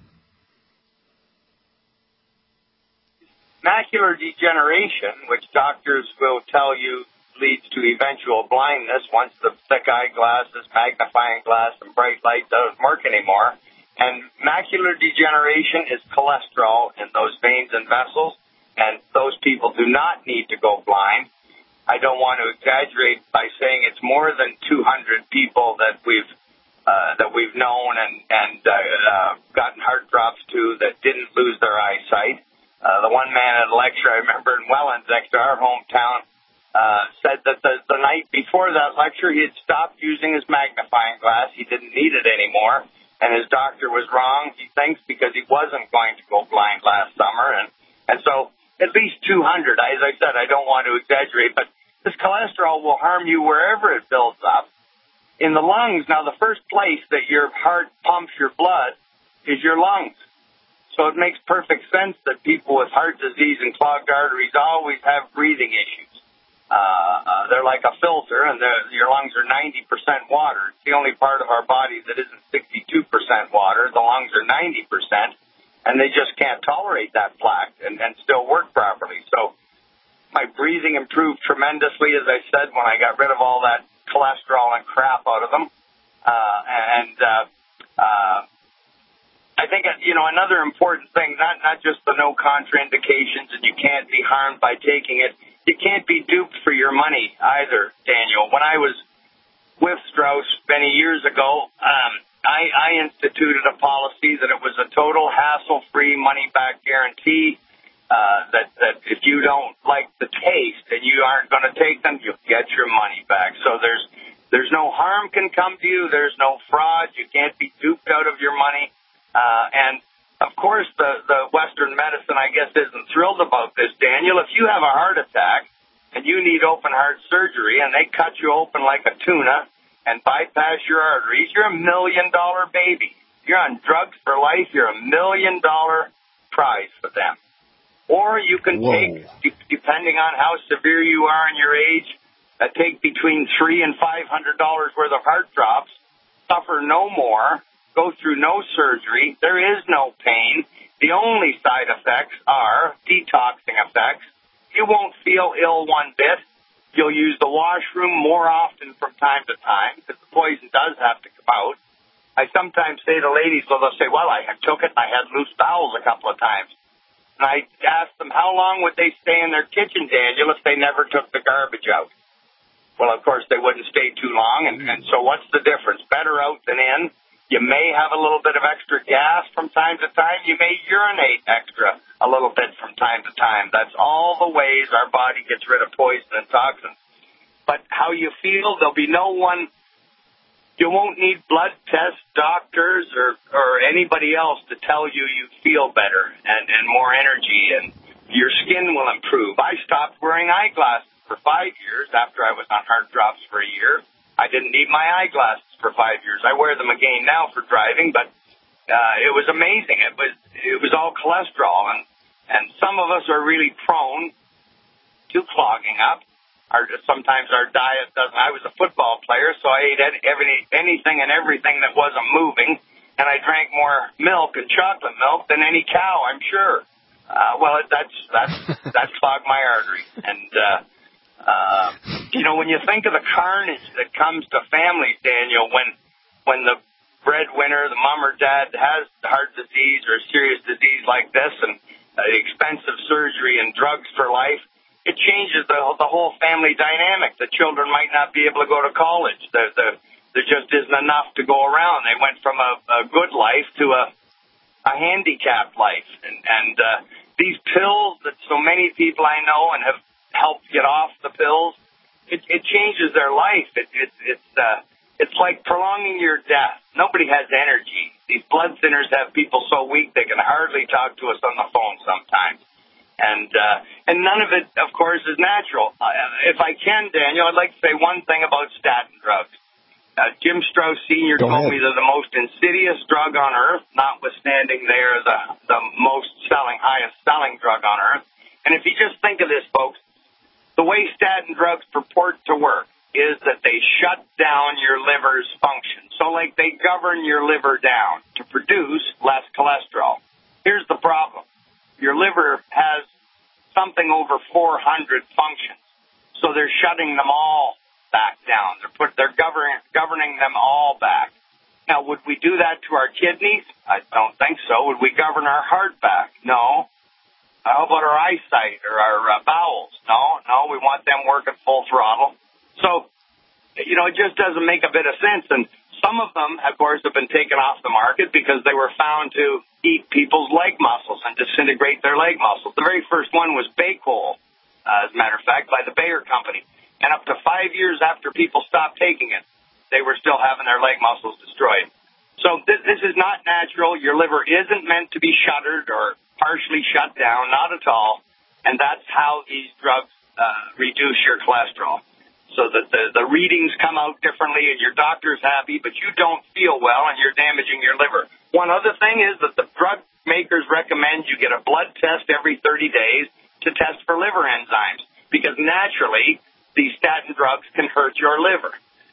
Macular degeneration, which doctors will tell you leads to eventual blindness once the thick eyeglasses, magnifying glass, and bright light doesn't work anymore. And macular degeneration is cholesterol in those veins and vessels, and those people do not need to go blind. I don't want to exaggerate by saying it's more than two hundred people that we've uh, that we've known and, and uh, uh, gotten heart drops to that didn't lose their eyesight. Uh, the one man at a lecture I remember in Welland, next to our hometown, uh, said that the, the night before that lecture he had stopped using his magnifying glass. He didn't need it anymore, and his doctor was wrong, he thinks, because he wasn't going to go blind last summer. And, and so at least two hundred. As I said, I don't want to exaggerate, but this cholesterol will harm you wherever it builds up. In the lungs, now the first place that your heart pumps your blood is your lungs. So it makes perfect sense that people with heart disease and clogged arteries always have breathing issues. Uh, uh, they're like a filter, and your lungs are ninety percent water. It's the only part of our body that isn't sixty-two percent water. The lungs are ninety percent, and they just can't tolerate that plaque and, and still work properly. So my breathing improved tremendously, as I said, when I got rid of all that cholesterol and crap out of them. Uh, and uh, uh, I think, you know, another important thing, not, not just the no contraindications and you can't be harmed by taking it, you can't be duped for your money either, Daniel. When I was with Strauss many years ago, um, I, I instituted a policy that it was a total hassle-free money-back guarantee, uh, that, that if you don't like the taste and you aren't going to take them, you'll get your money back. So there's, there's no harm can come to you. There's no fraud. You can't be duped out of your money. Uh, and, of course, the, the Western medicine, I guess, isn't thrilled about this, Daniel. If you have a heart attack and you need open heart surgery and they cut you open like a tuna and bypass your arteries, you're a million-dollar baby. You're on drugs for life. You're a million-dollar prize for them. Or you can Whoa. take, depending on how severe you are and your age, uh, take between three and five hundred dollars worth of heart drops, suffer no more, go through no surgery. There is no pain. The only side effects are detoxing effects. You won't feel ill one bit. You'll use the washroom more often from time to time because the poison does have to come out. I sometimes say to ladies, well, they'll say, well, I took it and I had loose bowels a couple of times. And I ask them, how long would they stay in their kitchen, Daniel, if they never took the garbage out? Well, of course, they wouldn't stay too long. And, and so what's the difference? Better out than in. You may have a little bit of extra gas from time to time. You may urinate extra a little bit from time to time. That's all the ways our body gets rid of poison and toxins. But how you feel, there'll be no one, you won't need blood tests, doctors, or, or anybody else to tell you you feel better and, and more energy, and your skin will improve. I stopped wearing eyeglasses for five years after I was on heart drops for a year. I didn't need my eyeglasses for five years. I wear them again now for driving, but uh, it was amazing. It was it was all cholesterol, and and some of us are really prone to clogging up. Our sometimes our diet doesn't. I was a football player, so I ate every, anything and everything that wasn't moving, and I drank more milk and chocolate milk than any cow, I'm sure. Uh, well, that's that's that clogged my arteries, and. Uh, Uh, you know, when you think of the carnage that comes to families, Daniel, when when the breadwinner, the mom or dad has heart disease or a serious disease like this, and uh, expensive surgery and drugs for life, it changes the, the whole family dynamic. The children might not be able to go to college. The, the, there just isn't enough to go around. They went from a, a good life to a, a handicapped life. And, and uh, these pills that so many people I know and have helped get off the pills, it, it changes their life. It, it, it's uh, it's like prolonging your death. Nobody has energy. These blood thinners have people so weak they can hardly talk to us on the phone sometimes. And uh, and none of it, of course, is natural. Uh, if I can, Daniel, I'd like to say one thing about statin drugs. Uh, Jim Strauss Senior Go told ahead. me they're the most insidious drug on earth, notwithstanding they're the, the most selling, highest selling drug on earth. And if you just think of this, folks, the way statin drugs purport to work is that they shut down your liver's function. So, like, they govern your liver down to produce less cholesterol. Here's the problem. Your liver has something over four hundred functions, so they're shutting them all back down. They're put, they're governing, governing them all back. Now, would we do that to our kidneys? I don't think so. Would we govern our heart back? No. How about our eyesight or our uh, bowels? No, no, we want them working full throttle. So, you know, it just doesn't make a bit of sense. And some of them, of course, have been taken off the market because they were found to eat people's leg muscles and disintegrate their leg muscles. The very first one was Baycol, uh, as a matter of fact, by the Bayer Company. And up to five years after people stopped taking it, they were still having their leg muscles destroyed. So th- this is not natural. Your liver isn't meant to be shuttered or partially shut down, not at all. And that's how these drugs uh, reduce your cholesterol. So that the, the readings come out differently and your doctor's happy, but you don't feel well and you're damaging your liver. One other thing is that the drug makers recommend you get a blood test every thirty days to test for liver enzymes, because naturally these statin drugs can hurt your liver.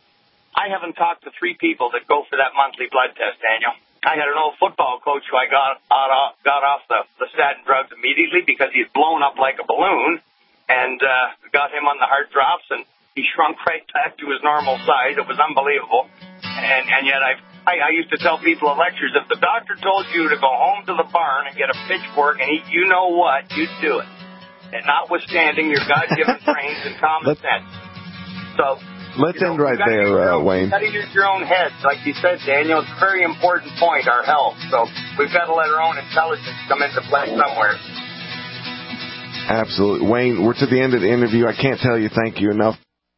I haven't talked to three people that go for that monthly blood test, Daniel. I had an old football coach who I got, got, got off the, the statin drugs immediately because he had blown up like a balloon, and uh, got him on the heart drops, and he shrunk right back to his normal size. It was unbelievable. And, and yet I, I I used to tell people at lectures, if the doctor told you to go home to the barn and get a pitchfork and eat you know what, you'd do it. And notwithstanding your God-given brains and common sense. So let's you know, end right there, uh, Wayne. You've got to use your own head. Like you said, Daniel, it's a very important point, our health. So we've got to let our own intelligence come into play somewhere. Absolutely. Wayne, we're to the end of the interview. I can't tell you thank you enough.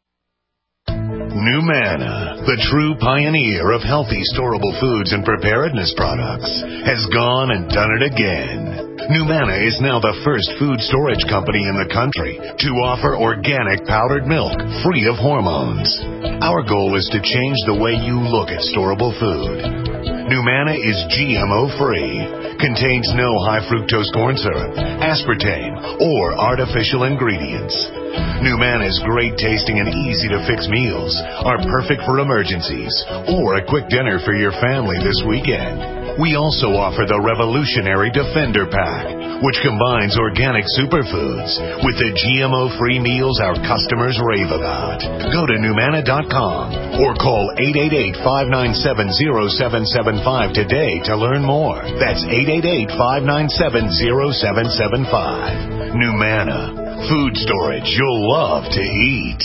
Numanna, the true pioneer of healthy storable foods and preparedness products, has gone and done it again. Numanna is now the first food storage company in the country to offer organic powdered milk free of hormones. Our goal is to change the way you look at storable food. Numanna is G M O-free, contains no high fructose corn syrup, aspartame, or artificial ingredients. Numanna's great tasting and easy to fix meals are perfect for emergencies or a quick dinner for your family this weekend. We also offer the revolutionary Defender Pack, which combines organic superfoods with the G M O-free meals our customers rave about. Go to Numanna dot com or call eight eight eight, five nine seven, zero seven seven five today to learn more. That's eight eight eight, five nine seven, zero seven seven five. Numanna, food storage you'll love to eat.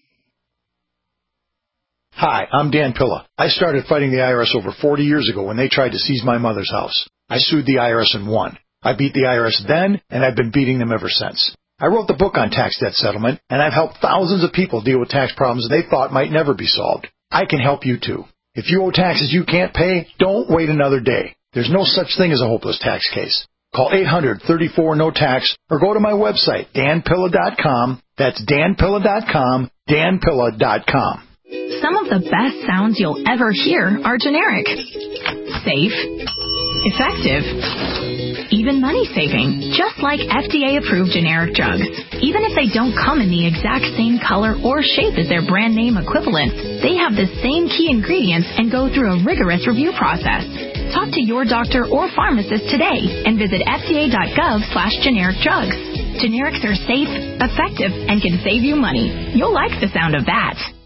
Hi, I'm Dan Pilla. I started fighting the I R S over forty years ago when they tried to seize my mother's house. I sued the I R S and won. I beat the I R S then, and I've been beating them ever since. I wrote the book on tax debt settlement, and I've helped thousands of people deal with tax problems they thought might never be solved. I can help you too. If you owe taxes you can't pay, don't wait another day. There's no such thing as a hopeless tax case. Call eight hundred, thirty-four, no tax or go to my website, dan pilla dot com. That's dan pilla dot com, dan pilla dot com. Some of the best sounds you'll ever hear are generic. Safe. Effective. Even money-saving, just like F D A-approved generic drugs. Even if they don't come in the exact same color or shape as their brand name equivalents, they have the same key ingredients and go through a rigorous review process. Talk to your doctor or pharmacist today and visit F D A dot gov slash generic drugs. Generics are safe, effective, and can save you money. You'll like the sound of that.